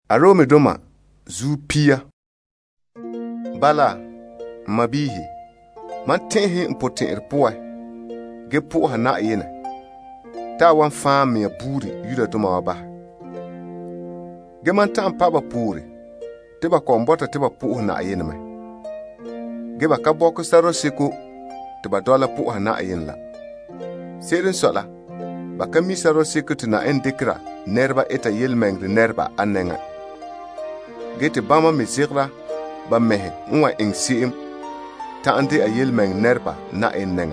Arome doma zu pia. Bala mabihi. Man tenhi impotent erpoa. Ge po hana yena. Ta wan fam me buri yuda doma waba. Ge man ta paba puri. Teba kombota teba po hana yena me. Ge ba ka boko saro siko teba dola po hana yena la. Seren sola. Ba ka misaro siko tuna endikra nerba eta yelmengri nerba anenga. Gete bama me zigra ba mehe nwa ingsim ta ande a yelmeng nerba na enenga.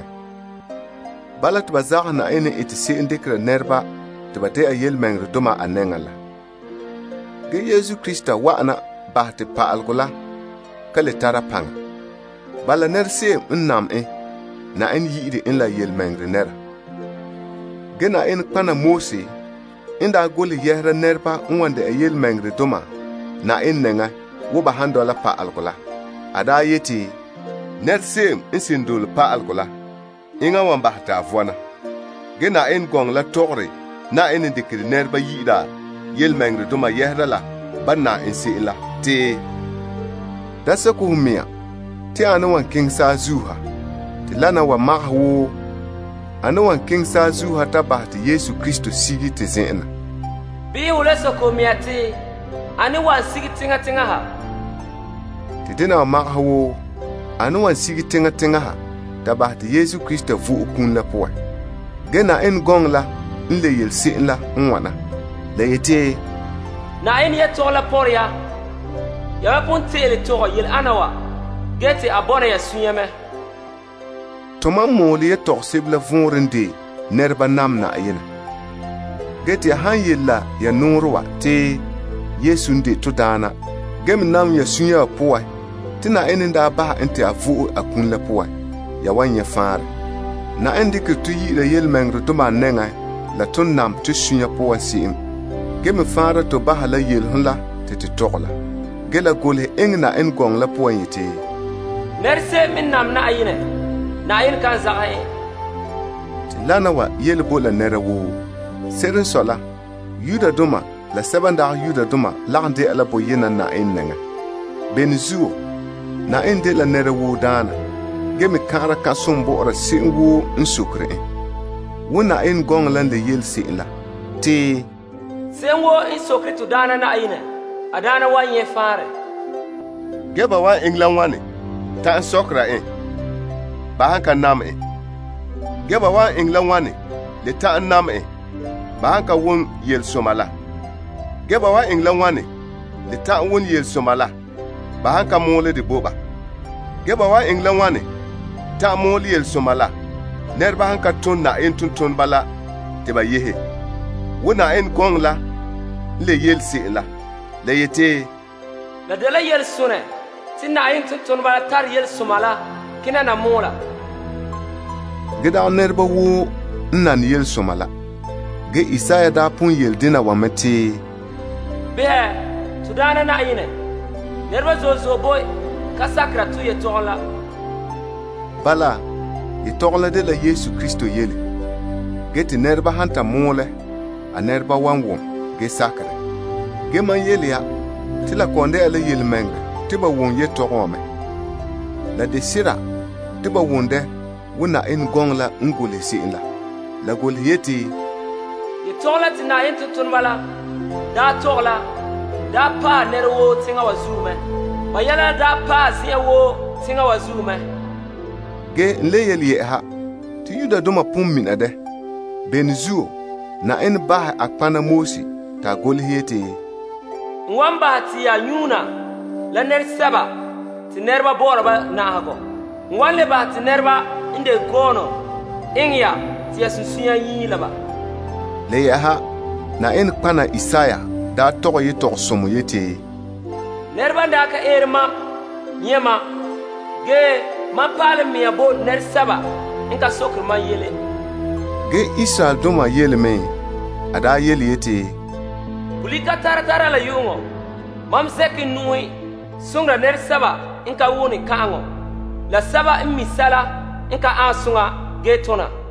Balat bazar na ene etisi indikra nerba te bate a yelmeng doma anenga la. Ge Yesu Krista wa ana bahte pa algola kale tara panga. Bala nerse nnam na en yide in la yelmeng nera. Ge na en pana Mose inda goli yehra nerba nwande a yelmeng doma na enenga wo ba handola pa algola. Ada yeti nerse insindul pa algola. Inga wan bahta afwana. Gena en gong la togre na en dikri nerba yida yelmengre duma yehrala banna insi la te dasa ko humia te anu wan king sa zuha te lana wa mahwo anu wan king sa zuha ta bahti Yesu Kristo sigi te zena bi uleso ko miati anu wan sigi tinga ha te dena wa mahwo anu wan sigi tinga ha ta bahti Yesu Kristo vu ukun la poa. Gena en gong la nle yel sin la nwana. La yete na en ye to la poria. Ya pon tele to yel anawa. Gete abona ya sunyeme. Toma moli ye to sibla vonrende nerba namna ayena. Gete han yella ya nurwa te Yesu nde to dana. Gem nam ya sunya poa. Tina enenda ba ente avu akun la poa. Ya wanya far na endi ke tu yi la yelmengro to ma nenga la ton nam tu sunya po wasim ge me fara to ba hala yel hunla te tokla ge la gole engna en gong la po yete nerse min nam na ayine na ayin kan zahay lana wa yel bola nerawo seren sola yuda duma la sabanda yuda duma lande ala bo yena na enenga benzu na ende la nerawo dana gemi kara ka sombo ora singu nsukre wona en gong lande yel sila te sengo insukre to dana na ayine adana wanye fare geba wa englan wane ta sokra ba hanka nam geba wa englan wane le ta nam ba hanka won yel somala geba wa englan wane le ta won yel somala ba hanka mole de boba geba wa englan wane ta moli el somala nerba hanka ton na en ton bala te ba yehe wona en gong la le yel si la le yete la de la yel sune tinna en ton bala tar yel somala kina na mola geda nerba wo nan yel somala ge Isaya da pun yel dina wa mate be tudana na ayine nerba zo boy kasakra tu ye tola bala itogla de la Yesu Kristo yele geti nerba hanta mole a nerba wanwo ge sakre ge man yele ya tila konde ala yele meng tiba won ye togome la de sira tiba wonde wona en gongla ngole sila la gol yeti ye togla tina en tutun bala da togla da pa nerwo tinga wazume mayala da pa siyawo tinga wazume ge nleyeli ha ti yuda duma pummin ade benzu na en bah akpana Mose ta gol hete nwamba ti ya nyuna la ner saba ti nerba borba na hago nwalle ba ti nerba inde kono ingya ti asusuya yi laba le ya ha na en kpana Isaya da to yi to somo yete nerba da ka erma nyema ge ma pale mi abo ner saba inka sokr man yele ge Isa duma yele me ada yele yete bulika tara la yungo mam seki nui sungra ner saba inka woni kango la saba misala inka asunga getona